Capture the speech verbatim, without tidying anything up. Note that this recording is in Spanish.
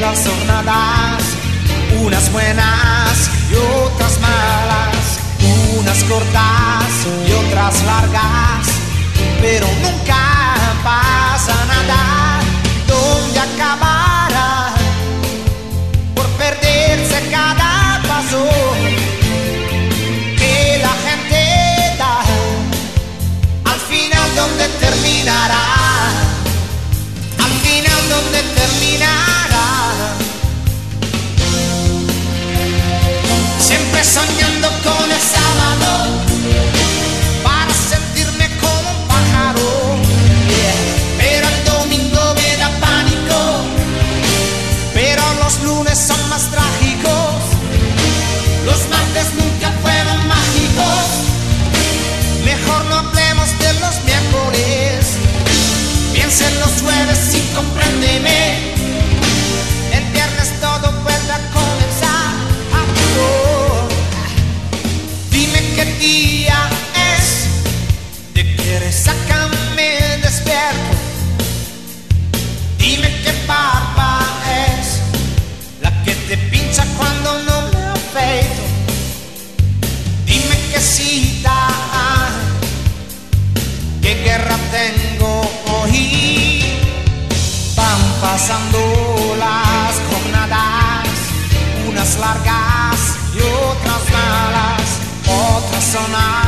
las jornadas, unas buenas y otras malas, unas cortas y otras largas, pero nunca pasa nada. ¿Dónde acabará por perderse cada paso que la gente da? Al final, ¿dónde terminará? Al final, ¿dónde terminará? Siempre soñando con el sábado para sentirme como un pájaro, yeah. Pero el domingo me da pánico, pero los lunes son más trágicos, los martes nunca fueron mágicos. Mejor no hablemos de los miércoles, piensa en los jueves y compréndeme. El viernes todo vuelve a comenzar. Oh, dime qué día es, de qué resaca me despierto. Dime qué barba es la que te pincha cuando no me afeito. Dime qué cita, qué guerra tengo hoy. Van pasando las jornadas, unas largas y otras malas, otras son